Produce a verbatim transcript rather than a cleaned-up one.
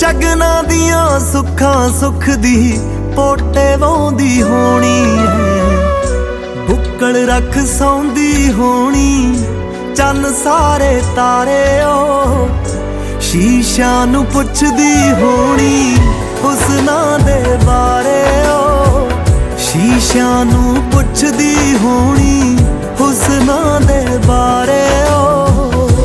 ਸ਼ਗਨਾਂ ਦੀਆਂ ਸੁੱਖਾਂ ਸੁੱਖ ਦੀ ਪੋਟੇ ਵਾਉਂਦੀ ਹੋਣੀ ਹੈ। ਬੁੱਕਲ ਰੱਖ ਸੌਂਦੀ ਹੋਣੀ ਚੰਨ ਸਾਰੇ ਤਾਰੇ ਓ। ਸ਼ੀਸ਼ਿਆਂ ਨੂੰ ਪੁੱਛਦੀ ਹੋਣੀ ਹੁਸਨਾਂ ਦੇ ਬਾਰੇ ਓ। ਸ਼ੀਸ਼ਿਆਂ ਨੂੰ ਪੁੱਛਦੀ ਹੋਣੀ ਹੁਸਨਾਂ ਦੇ ਬਾਰੇ ਓ।